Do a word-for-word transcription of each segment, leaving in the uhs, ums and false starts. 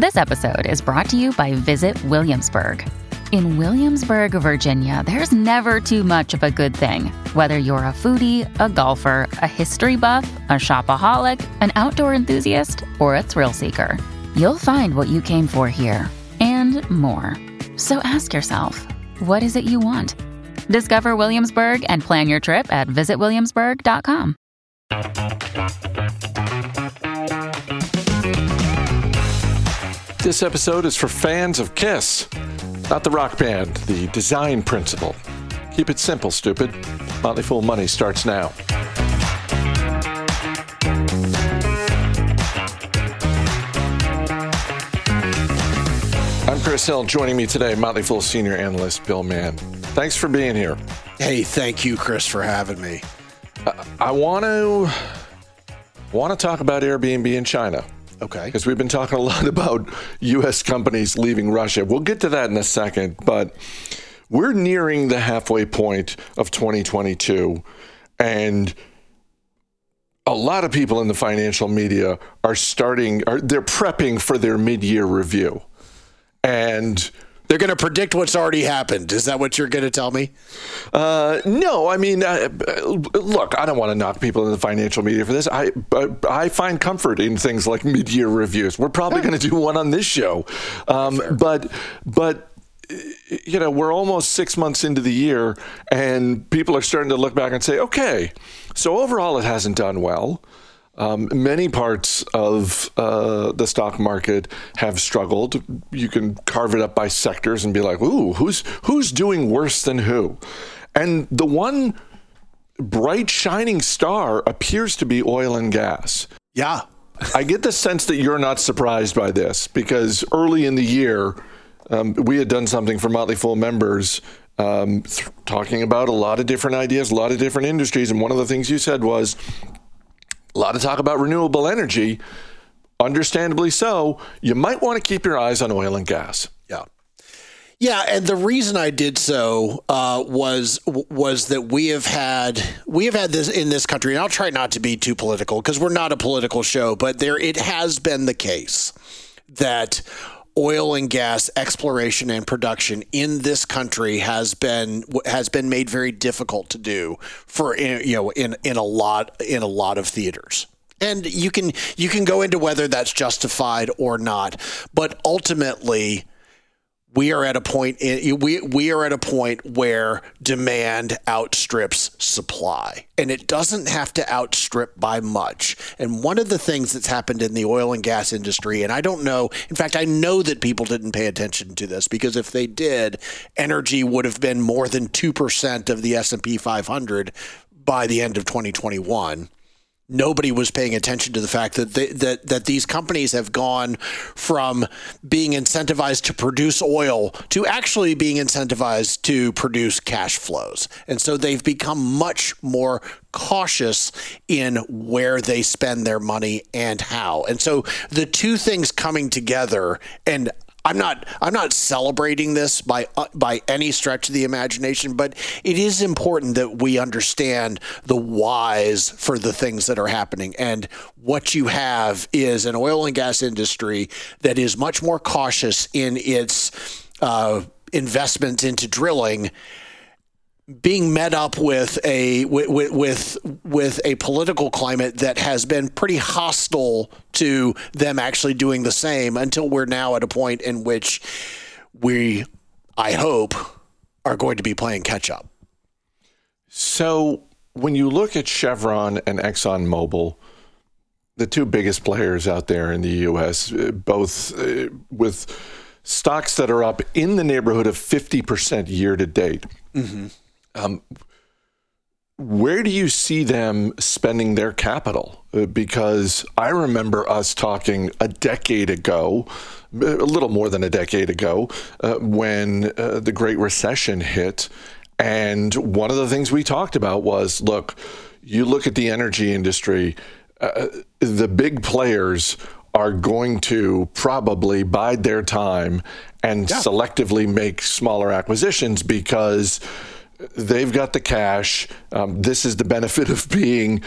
This episode is brought to you by Visit Williamsburg. In Williamsburg, Virginia, there's never too much of a good thing. Whether you're a foodie, a golfer, a history buff, a shopaholic, an outdoor enthusiast, or a thrill seeker, you'll find what you came for here and more. So ask yourself, what is it you want? Discover Williamsburg and plan your trip at visit williamsburg dot com. This episode is for fans of Kiss, not the rock band, the design principle. Keep it simple, stupid. Motley Fool Money starts now. I'm Chris Hill. Joining me today, Motley Fool senior analyst Bill Mann. Thanks for being here. Hey, thank you, Chris, for having me. Uh, I want to want to talk about Airbnb in China. Okay. Because we've been talking a lot about U S companies leaving Russia. We'll get to that in a second, but we're nearing the halfway point of twenty twenty-two, and a lot of people in the financial media are starting, are they're prepping for their mid-year review. And they're going to predict what's already happened. Is that what you're going to tell me? Uh, no, I mean, uh, look, I don't want to knock people in the financial media for this. I I find comfort in things like mid-year reviews. We're probably going to do one on this show. Um, but, but you know, we're almost six months into the year, and people are starting to look back and say, okay, so overall it hasn't done well. Um, many parts of uh, the stock market have struggled. You can carve it up by sectors and be like, ooh, who's who's doing worse than who? And the one bright shining star appears to be oil and gas. Yeah. I get the sense that you're not surprised by this, because early in the year, um, we had done something for Motley Fool members um, th- talking about a lot of different ideas, a lot of different industries. And one of the things you said was, a lot of talk about renewable energy, understandably so. You might want to keep your eyes on oil and gas. Yeah. Yeah, and the reason I did so uh, was was that we have had we have had this in this country, and I'll try not to be too political because we're not a political show, but there it has been the case that oil and gas exploration and production in this country has been has been made very difficult to do for you know in in a lot in a lot of theaters. And you can you can go into whether that's justified or not, but ultimately we are at a point in, we we are at a point where demand outstrips supply, and it doesn't have to outstrip by much. And one of the things that's happened in the oil and gas industry, and I don't know, in fact, I know that people didn't pay attention to this, because if they did, energy would have been more than two percent of the S and P five hundred by the end of twenty twenty-one. Nobody was paying attention to the fact that they, that that these companies have gone from being incentivized to produce oil to actually being incentivized to produce cash flows. And so they've become much more cautious in where they spend their money and how. And so the two things coming together, and I'm not I'm not celebrating this by uh, by any stretch of the imagination, but it is important that we understand the whys for the things that are happening. And what you have is an oil and gas industry that is much more cautious in its uh, investment into drilling, being met up with a with, with with a political climate that has been pretty hostile to them actually doing the same, until we're now at a point in which we, I hope, are going to be playing catch up. So when you look at Chevron and ExxonMobil, the two biggest players out there in the U S, both uh, with stocks that are up in the neighborhood of fifty percent year to date. Mm-hmm. Um, where do you see them spending their capital? Uh, because I remember us talking a decade ago, a little more than a decade ago, uh, when uh, the Great Recession hit. And one of the things we talked about was, look, you look at the energy industry, uh, the big players are going to probably bide their time and yeah. selectively make smaller acquisitions, because they've got the cash. Um, this is the benefit of being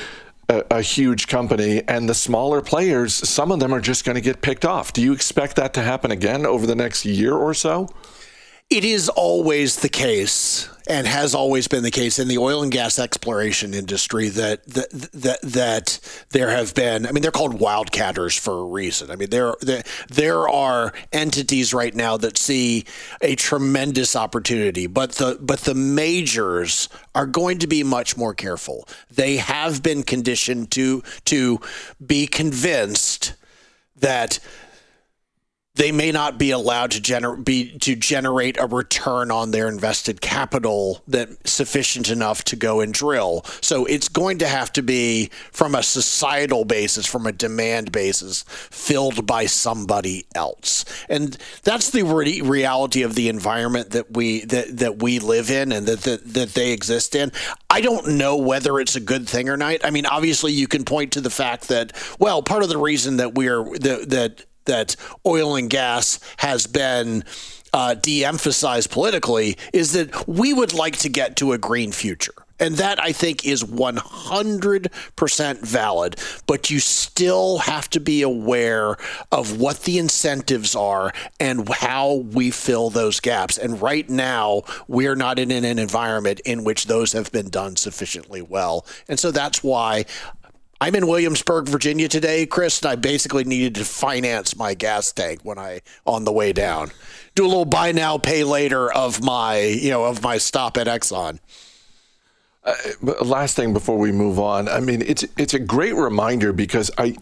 a, a huge company, and the smaller players, some of them are just going to get picked off. Do you expect that to happen again over the next year or so? It is always the case, and has always been the case in the oil and gas exploration industry, that that that, that there have been. I mean, they're called wildcatters for a reason. I mean, there there there are entities right now that see a tremendous opportunity, but the but the majors are going to be much more careful. They have been conditioned to to be convinced that they may not be allowed to gener- be to generate a return on their invested capital that sufficient enough to go and drill. So it's going to have to be, from a societal basis, from a demand basis, filled by somebody else. And that's the re- reality of the environment that we that, that we live in and that, that that they exist in. I don't know whether it's a good thing or not. I mean, obviously, you can point to the fact that, well, part of the reason that we're that that that oil and gas has been uh, de-emphasized politically is that we would like to get to a green future. And that, I think, is one hundred percent valid. But you still have to be aware of what the incentives are and how we fill those gaps. And right now, we're not in an environment in which those have been done sufficiently well. And so that's why I'm in Williamsburg, Virginia today, Chris, and I basically needed to finance my gas tank when I on the way down. Do a little buy now, pay later of my, you know, of my stop at Exxon. Uh, last thing before we move on, I mean, it's it's a great reminder because I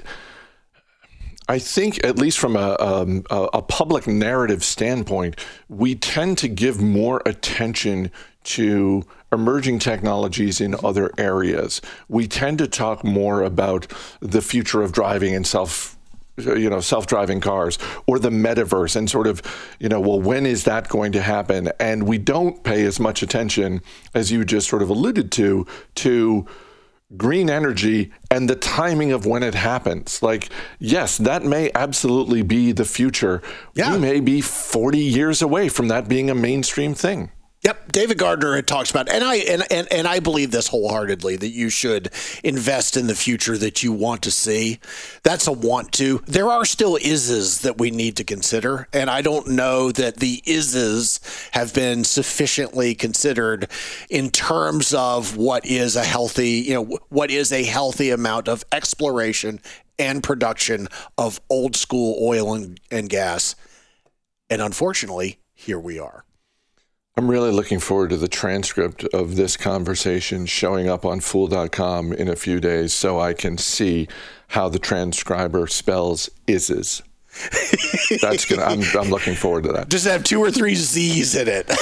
I think, at least from a, um, a public narrative standpoint, we tend to give more attention to emerging technologies in other areas. We tend to talk more about the future of driving and self, you know, self-driving cars or the metaverse and sort of, you know, well, when is that going to happen? And we don't pay as much attention, as you just sort of alluded to, to green energy and the timing of when it happens. Like, yes, that may absolutely be the future. Yeah. We may be forty years away from that being a mainstream thing. Yep, David Gardner had talks about, and I and, and and I believe this wholeheartedly, that you should invest in the future that you want to see. That's a want to. There are still is's that we need to consider, and I don't know that the is's have been sufficiently considered in terms of what is a healthy, you know, what is a healthy amount of exploration and production of old school oil and, and gas. And unfortunately, here we are. I'm really looking forward to the transcript of this conversation showing up on fool dot com in a few days so I can see how the transcriber spells is's. That's gonna. I'm, I'm looking forward to that. Just have two or three Z's in it.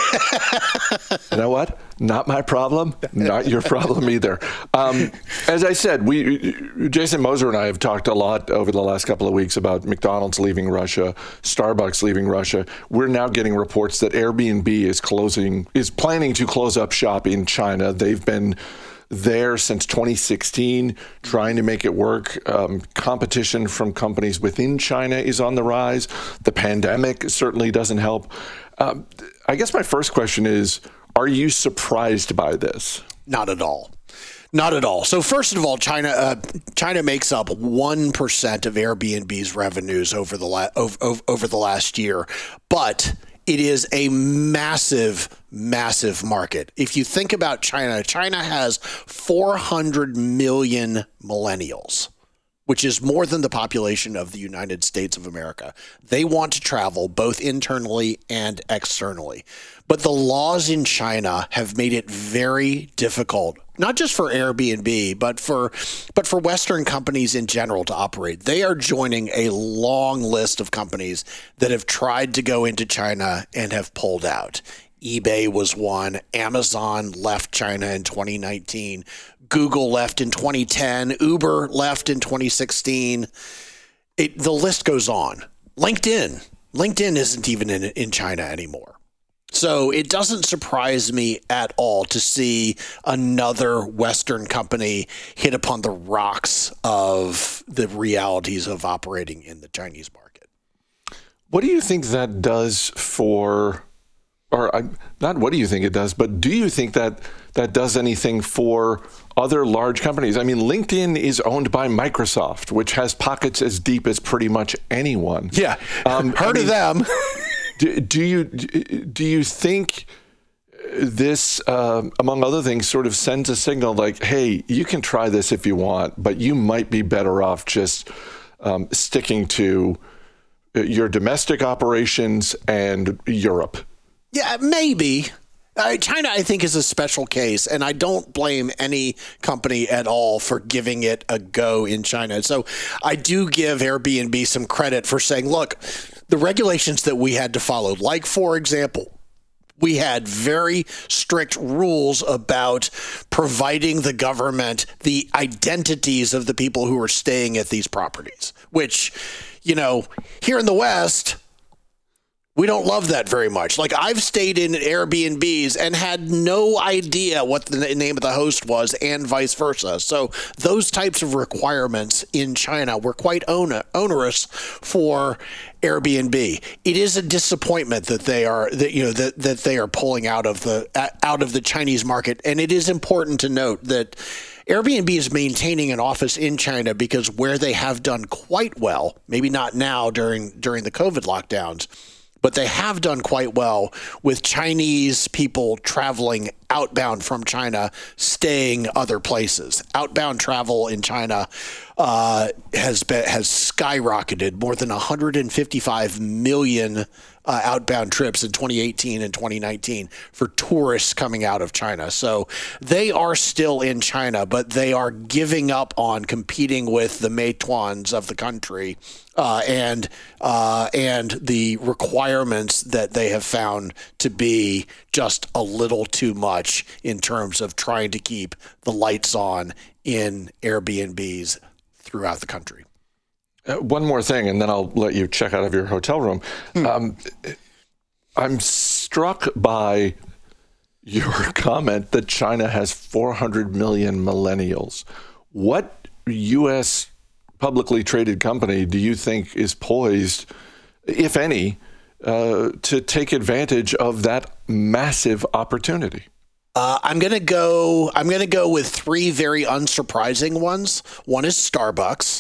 You know what? Not my problem. Not your problem either. Um, as I said, we, Jason Moser and I have talked a lot over the last couple of weeks about McDonald's leaving Russia, Starbucks leaving Russia. We're now getting reports that Airbnb is closing, is planning to close up shop in China. They've been there since twenty sixteen, trying to make it work. Um, competition from companies within China is on the rise. The pandemic certainly doesn't help. Um, I guess my first question is, are you surprised by this? Not at all. Not at all. So first of all, China uh, China makes up one percent of Airbnb's revenues over the la- over, over the last year, but it is a massive, massive market. If you think about China, China has four hundred million millennials, which is more than the population of the United States of America. They want to travel both internally and externally. But the laws in China have made it very difficult, not just for Airbnb, but for but for Western companies in general to operate. They are joining a long list of companies that have tried to go into China and have pulled out. eBay was one. Amazon left China in twenty nineteen. Google left in twenty ten. Uber left in twenty sixteen. It, the list goes on. LinkedIn. LinkedIn isn't even in, in China anymore. So it doesn't surprise me at all to see another Western company hit upon the rocks of the realities of operating in the Chinese market. What do you think that does for, or I, not what do you think it does, but do you think that that does anything for other large companies? I mean, LinkedIn is owned by Microsoft, which has pockets as deep as pretty much anyone. Yeah, um, heard I mean, of them. do, do you do you think this, uh, among other things, sort of sends a signal like, hey, you can try this if you want, but you might be better off just um, sticking to your domestic operations and Europe? Yeah, maybe. Uh, China, I think, is a special case, and I don't blame any company at all for giving it a go in China. So I do give Airbnb some credit for saying, look, the regulations that we had to follow, like, for example, we had very strict rules about providing the government the identities of the people who were staying at these properties, which, you know, here in the West, we don't love that very much. Like, I've stayed in Airbnbs and had no idea what the name of the host was and vice versa. So those types of requirements in China were quite onerous for Airbnb. It is a disappointment that they are that you know that, that they are pulling out of the out of the Chinese market. And it is important to note that Airbnb is maintaining an office in China because where they have done quite well, maybe not now during during the COVID lockdowns, but they have done quite well with Chinese people traveling outbound from China, staying other places. Outbound travel in China uh, has been, has skyrocketed, more than one hundred fifty-five million uh, outbound trips in twenty eighteen and twenty nineteen for tourists coming out of China. So they are still in China, but they are giving up on competing with the Meituans of the country. Uh, and uh, and the requirements that they have found to be just a little too much in terms of trying to keep the lights on in Airbnbs throughout the country. Uh, one more thing, and then I'll let you check out of your hotel room. Hmm. Um, I'm struck by your comment that China has four hundred million millennials. What U S publicly traded company do you think is poised, if any, uh, to take advantage of that massive opportunity? Uh, I'm gonna go. I'm gonna go with three very unsurprising ones. One is Starbucks,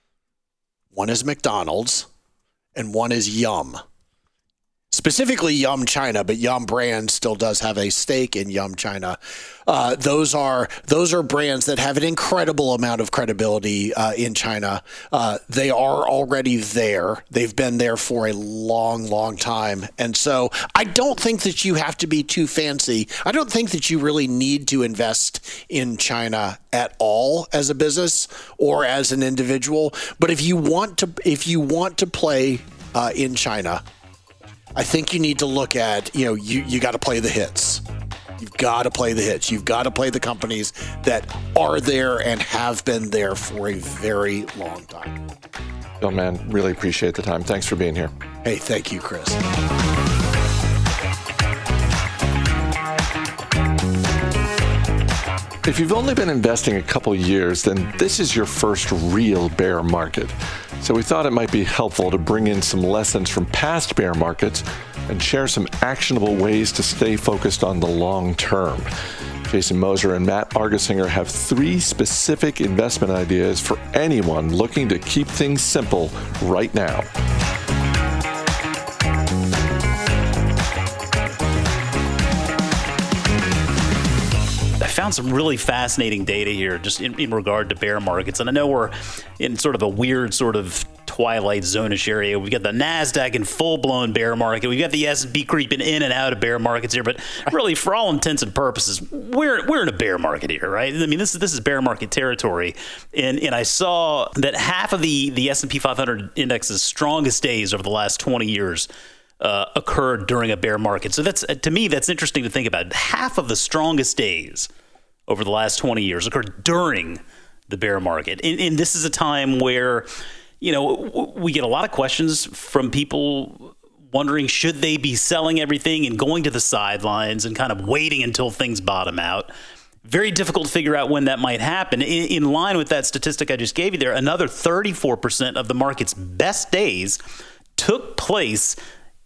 one is McDonald's, and one is Yum. Specifically Yum China, but Yum brand still does have a stake in Yum China. Uh, those are those are brands that have an incredible amount of credibility uh, in China. Uh, they are already there. They've been there for a long, long time. And so I don't think that you have to be too fancy. I don't think that you really need to invest in China at all as a business or as an individual. But if you want to, if you want to play uh, in China, I think you need to look at, you know, you, you got to play the hits. You've got to play the hits. You've got to play the companies that are there and have been there for a very long time. Bill, man, really appreciate the time. Thanks for being here. Hey, thank you, Chris. If you've only been investing a couple years, then this is your first real bear market. So we thought it might be helpful to bring in some lessons from past bear markets and share some actionable ways to stay focused on the long term. Jason Moser and Matt Argersinger have three specific investment ideas for anyone looking to keep things simple right now. Found some really fascinating data here just in, in regard to bear markets. And I know we're in sort of a weird sort of twilight zone-ish area. We've got the NASDAQ in full-blown bear market. We've got the S and P creeping in and out of bear markets here. But really, for all intents and purposes, we're we're in a bear market here, right? I mean, this is this is bear market territory. And and I saw that half of the, the S and P five hundred index's strongest days over the last twenty years uh, occurred during a bear market. So that's, to me, that's interesting to think about. Half of the strongest days over the last twenty years occurred during the bear market. And, and this is a time where, you know, we get a lot of questions from people wondering, should they be selling everything and going to the sidelines and kind of waiting until things bottom out? Very difficult to figure out when that might happen. In, in line with that statistic I just gave you there, another thirty-four percent of the market's best days took place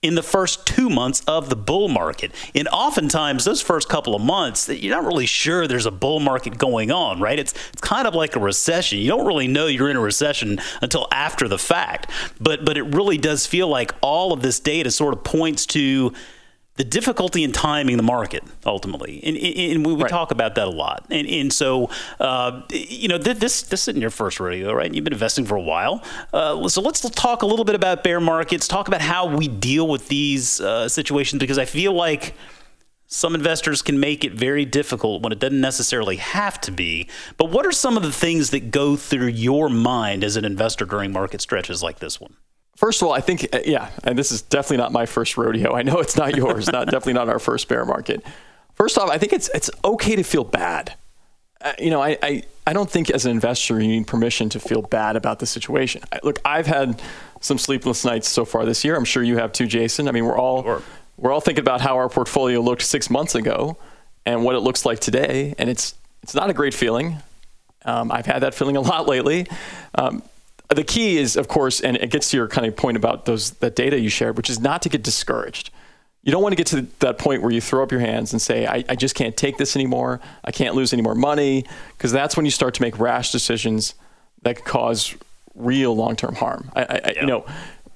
in the first two months of the bull market. And oftentimes, those first couple of months, you're not really sure there's a bull market going on, right? It's it's kind of like a recession. You don't really know you're in a recession until after the fact. But but it really does feel like all of this data sort of points to the difficulty in timing the market, ultimately. And, and we, we right. talk about that a lot. And, and so, uh, you know, this this isn't your first rodeo, right? You've been investing for a while. Uh, so let's talk a little bit about bear markets, talk about how we deal with these uh, situations, because I feel like some investors can make it very difficult when it doesn't necessarily have to be. But what are some of the things that go through your mind as an investor during market stretches like this one? First of all, I think, yeah, and this is definitely not my first rodeo. I know it's not yours, not definitely not our first bear market. First off, I think it's it's okay to feel bad. Uh, you know, I, I, I don't think as an investor you need permission to feel bad about the situation. I, look, I've had some sleepless nights so far this year. I'm sure you have too, Jason. I mean, we're all sure. we're all thinking about how our portfolio looked six months ago and what it looks like today, and it's it's not a great feeling. Um, I've had that feeling a lot lately. Um, The key is, of course, and it gets to your kind of point about those that data you shared, which is not to get discouraged. You don't want to get to that point where you throw up your hands and say, I, I just can't take this anymore. I can't lose any more money, because that's when you start to make rash decisions that could cause real long-term harm. I, I, yeah. You know,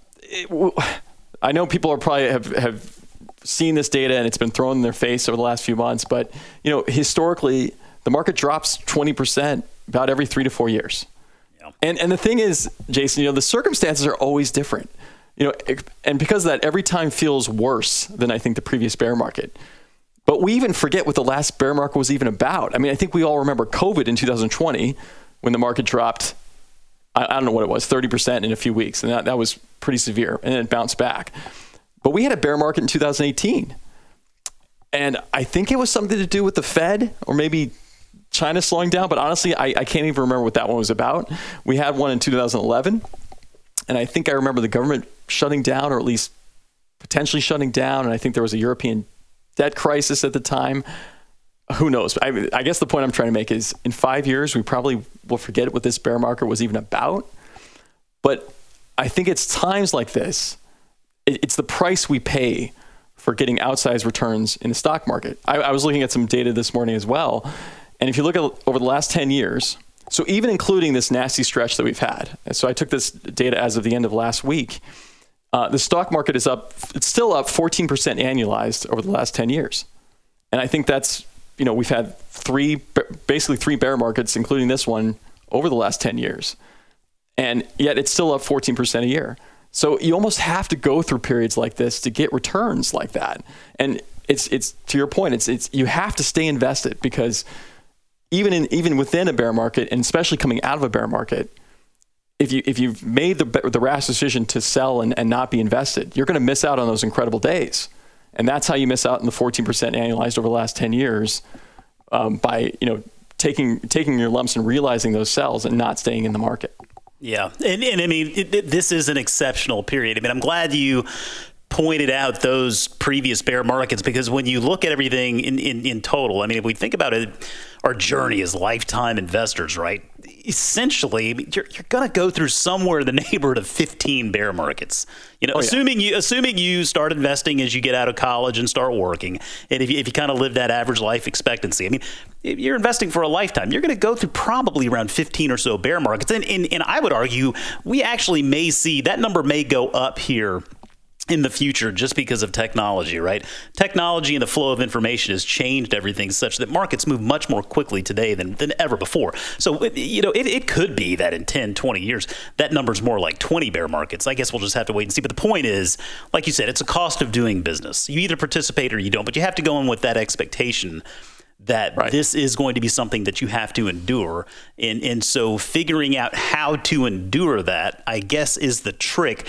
it, I know people are probably have, have seen this data and it's been thrown in their face over the last few months, but you know, historically, the market drops twenty percent about every three to four years. And and the thing is, Jason, you know, the circumstances are always different, you know, and because of that, every time feels worse than I think the previous bear market. But we even forget what the last bear market was even about. I mean, I think we all remember COVID in two thousand twenty when the market dropped, I, I don't know what it was, thirty percent in a few weeks. And that, that was pretty severe. And then it bounced back. But we had a bear market in two thousand eighteen. And I think it was something to do with the Fed or maybe China slowing down, but honestly, I, I can't even remember what that one was about. We had one in two thousand eleven, and I think I remember the government shutting down, or at least potentially shutting down, and I think there was a European debt crisis at the time. Who knows? I, I guess the point I'm trying to make is in five years, we probably will forget what this bear market was even about. But I think it's times like this, it, it's the price we pay for getting outsized returns in the stock market. I, I was looking at some data this morning as well. And if you look at over the last ten years, so even including this nasty stretch that we've had, and so I took this data as of the end of last week, uh, the stock market is up, it's still up fourteen percent annualized over the last ten years. And I think that's, you know, we've had three, basically three bear markets, including this one, over the last ten years. And yet it's still up fourteen percent a year. So you almost have to go through periods like this to get returns like that. And it's, it's to your point, it's, it's, you have to stay invested, because even in even within a bear market, and especially coming out of a bear market, if you if you've made the the rash decision to sell and, and not be invested, you're going to miss out on those incredible days, and that's how you miss out on the fourteen percent annualized over the last ten years um, by you know taking taking your lumps and realizing those sells and not staying in the market. Yeah, and and I mean it, it, this is an exceptional period. I mean, I'm glad you pointed out those previous bear markets, because when you look at everything in, in, in total, I mean, if we think about it, our journey as lifetime investors, right? Essentially, you're, you're going to go through somewhere in the neighborhood of fifteen bear markets. You know, oh, assuming yeah. you assuming you start investing as you get out of college and start working, and if you, if you kind of live that average life expectancy, I mean, if you're investing for a lifetime, you're going to go through probably around fifteen or so bear markets. And, and, and I would argue we actually may see that number may go up here in the future, just because of technology, right? Technology and the flow of information has changed everything such that markets move much more quickly today than, than ever before. So, you know, it, it could be that in ten, twenty years, that number's more like twenty bear markets. I guess we'll just have to wait and see. But the point is, like you said, it's a cost of doing business. You either participate or you don't, but you have to go in with that expectation that right. this is going to be something that you have to endure. And, and so figuring out how to endure that, I guess, is the trick.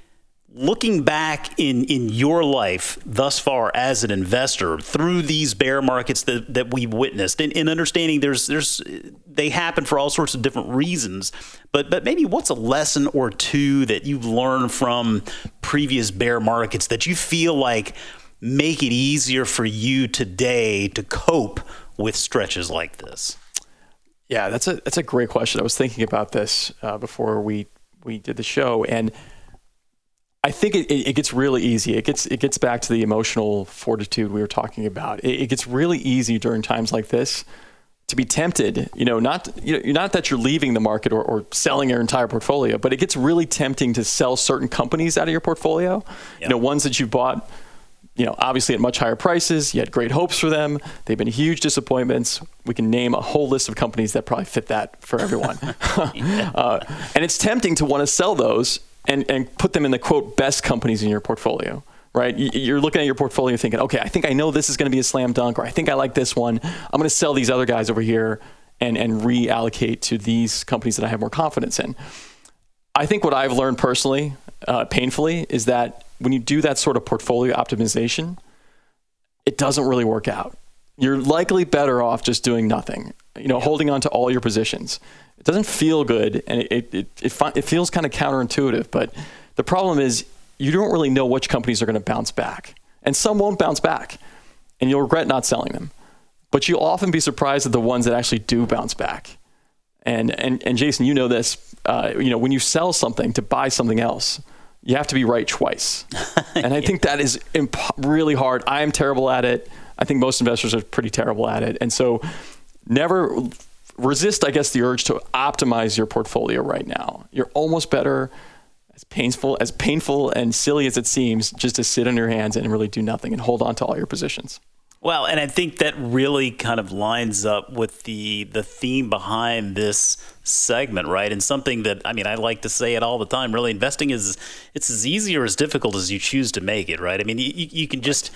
Looking back in, in your life thus far as an investor through these bear markets that, that we've witnessed, and, and understanding there's there's they happen for all sorts of different reasons, but but maybe what's a lesson or two that you've learned from previous bear markets that you feel like make it easier for you today to cope with stretches like this? Yeah, that's a that's a great question. I was thinking about this uh, before we we did the show, and I think it, it gets really easy. It gets it gets back to the emotional fortitude we were talking about. It, it gets really easy during times like this to be tempted. You know, not you know, not that you're leaving the market or, or selling your entire portfolio, but it gets really tempting to sell certain companies out of your portfolio. Yep. You know, ones that you bought, you know, obviously at much higher prices. You had great hopes for them. They've been huge disappointments. We can name a whole list of companies that probably fit that for everyone. uh, and it's tempting to want to sell those and, and put them in the, quote, best companies in your portfolio, right? You're looking at your portfolio thinking, okay, I think I know this is going to be a slam dunk, or I think I like this one. I'm going to sell these other guys over here and, and reallocate to these companies that I have more confidence in. I think what I've learned personally, uh, painfully, is that when you do that sort of portfolio optimization, it doesn't really work out. You're likely better off just doing nothing, you know, holding on to all your positions. It doesn't feel good, and it it it, it, it feels kind of counterintuitive, but the problem is you don't really know which companies are going to bounce back, and some won't bounce back, and you'll regret not selling them. But you'll often be surprised at the ones that actually do bounce back. And and and Jason, you know this, uh, you know, when you sell something to buy something else, you have to be right twice. And I think that is imp- really hard. I am terrible at it. I think most investors are pretty terrible at it. And so never resist, I guess, the urge to optimize your portfolio right now. You're almost better, as painful, as painful and silly as it seems, just to sit on your hands and really do nothing and hold on to all your positions. Well, and I think that really kind of lines up with the the theme behind this segment, right? And something that, I mean, I like to say it all the time, really, investing is, it's as easy or as difficult as you choose to make it, right? I mean, you, you can just,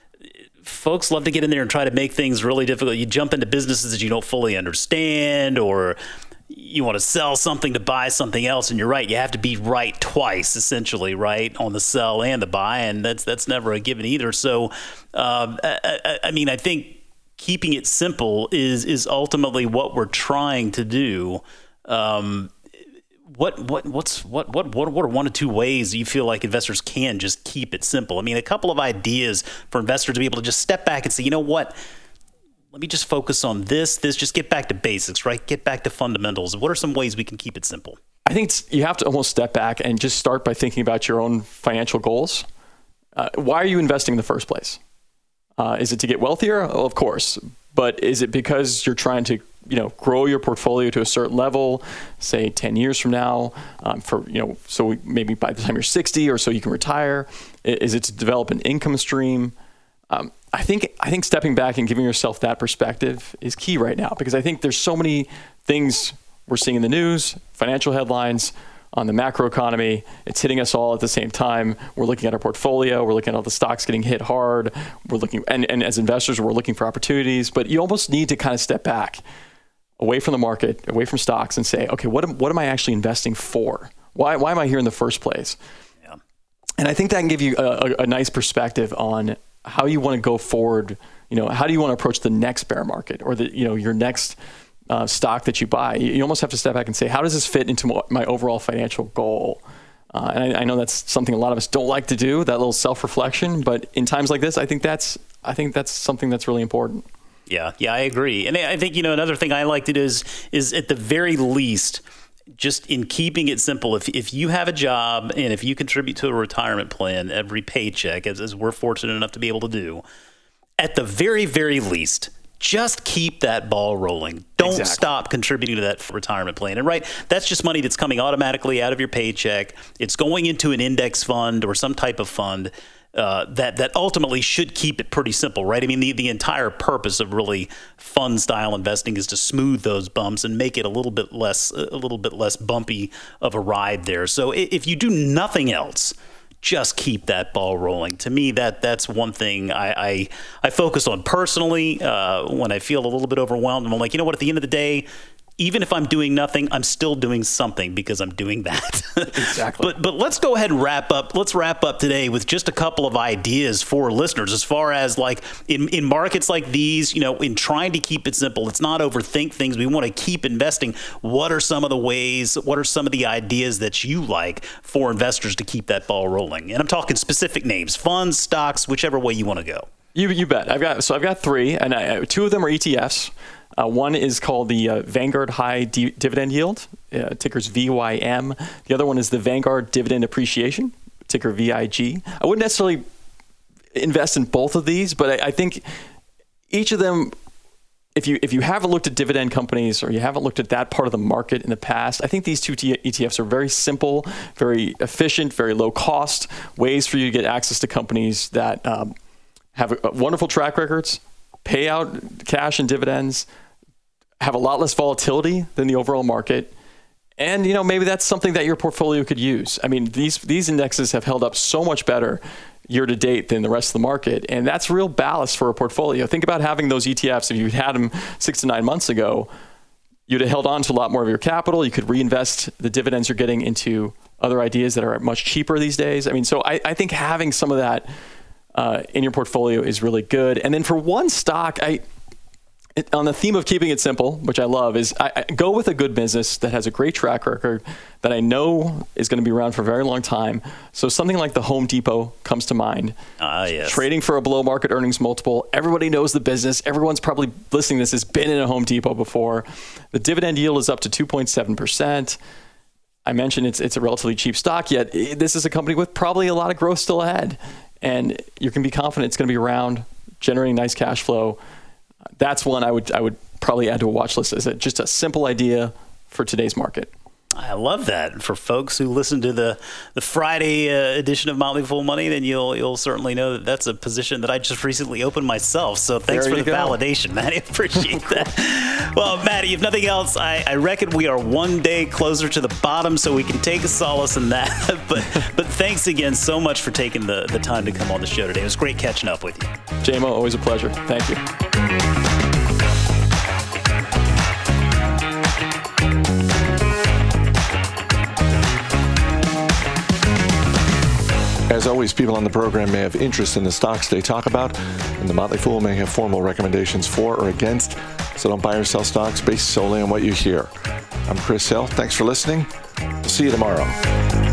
folks love to get in there and try to make things really difficult. You jump into businesses that you don't fully understand, or you want to sell something to buy something else, and you're right, you have to be right twice, essentially, right, on the sell and the buy, and that's that's never a given either. So, um, I, I mean, I think keeping it simple is is ultimately what we're trying to do. Um, what what what's what what what what are one or two ways you feel like investors can just keep it simple? I mean, a couple of ideas for investors to be able to just step back and say, you know what? Let me just focus on this, this, just get back to basics, right? Get back to fundamentals. What are some ways we can keep it simple? I think it's, you have to almost step back and just start by thinking about your own financial goals. Uh, why are you investing in the first place? Uh, is it to get wealthier? Oh, of course. But is it because you're trying to, you know, grow your portfolio to a certain level, say ten years from now, um, for, you know, so maybe by the time you're sixty or so you can retire? Is it to develop an income stream? Um, I think I think stepping back and giving yourself that perspective is key right now, because I think there's so many things we're seeing in the news, financial headlines, on the macroeconomy. It's hitting us all at the same time. We're looking at our portfolio. We're looking at all the stocks getting hit hard. We're looking, and, and as investors, we're looking for opportunities. But you almost need to kind of step back, away from the market, away from stocks, and say, okay, what am, what am I actually investing for? Why why am I here in the first place? Yeah. And I think that can give you a, a, a nice perspective on how you want to go forward. You know, how do you want to approach the next bear market, or the, you know, your next uh, stock that you buy? You almost have to step back and say, how does this fit into my overall financial goal? Uh, and I, I know that's something a lot of us don't like to do, that little self-reflection. But in times like this, I think that's I think that's something that's really important. Yeah, yeah, I agree. And I think, you know, another thing I like to do is is at the very least, just in keeping it simple, if if you have a job and if you contribute to a retirement plan every paycheck, as, as we're fortunate enough to be able to do, at the very, very least, just keep that ball rolling. Don't exactly. stop contributing to that retirement plan. And right, that's just money that's coming automatically out of your paycheck. It's going into an index fund or some type of fund Uh, that that ultimately should keep it pretty simple, right? I mean, the, the entire purpose of really fund style investing is to smooth those bumps and make it a little bit less a little bit less bumpy of a ride there. So if you do nothing else, just keep that ball rolling. To me, that that's one thing I I, I focus on personally uh, when I feel a little bit overwhelmed. I'm like, you know what? At the end of the day, even if I'm doing nothing, I'm still doing something because I'm doing that. Exactly. But but let's go ahead and wrap up. Let's wrap up today with just a couple of ideas for listeners as far as like in, in markets like these, you know, in trying to keep it simple. Let's not overthink things. We want to keep investing. What are some of the ways, what are some of the ideas that you like for investors to keep that ball rolling? And I'm talking specific names, funds, stocks, whichever way you want to go. You you bet. I've got so I've got three, and I, two of them are E T Fs. Uh, one is called the uh, Vanguard High D- Dividend Yield, uh, ticker's V Y M. The other one is the Vanguard Dividend Appreciation, ticker V I G. I wouldn't necessarily invest in both of these, but I, I think each of them, if you if you haven't looked at dividend companies or you haven't looked at that part of the market in the past, I think these two T- E T Fs are very simple, very efficient, very low cost ways for you to get access to companies that um, have a, a wonderful track records, pay out cash and dividends, have a lot less volatility than the overall market. And, you know, maybe that's something that your portfolio could use. I mean, these these indexes have held up so much better year to date than the rest of the market. And that's real ballast for a portfolio. Think about having those E T Fs. If you had them six to nine months ago, you'd have held on to a lot more of your capital. You could reinvest the dividends you're getting into other ideas that are much cheaper these days. I mean, so I, I think having some of that uh, in your portfolio is really good. And then for one stock, I... It, on the theme of keeping it simple, which I love, is I, I go with a good business that has a great track record that I know is going to be around for a very long time. So something like the Home Depot comes to mind. Ah, yes. Trading for a below market earnings multiple. Everybody knows the business. Everyone's probably listening to this has been in a Home Depot before. The dividend yield is up to two point seven percent. I mentioned it's it's a relatively cheap stock, yet this is a company with probably a lot of growth still ahead. And you can be confident it's going to be around, generating nice cash flow. That's one I would I would probably add to a watch list as a, just a simple idea for today's market. I love that. For folks who listen to the the Friday uh, edition of Motley Fool Money, then you'll you'll certainly know that that's a position that I just recently opened myself. So thanks there for the go. validation, Matty. I appreciate that. Well, Matty, if nothing else, I, I reckon we are one day closer to the bottom, so we can take a solace in that. but but thanks again so much for taking the, the time to come on the show today. It was great catching up with you. J M O, always a pleasure. Thank you. As always, people on the program may have interest in the stocks they talk about, and the Motley Fool may have formal recommendations for or against, so don't buy or sell stocks based solely on what you hear. I'm Chris Hill. Thanks for listening. See you tomorrow.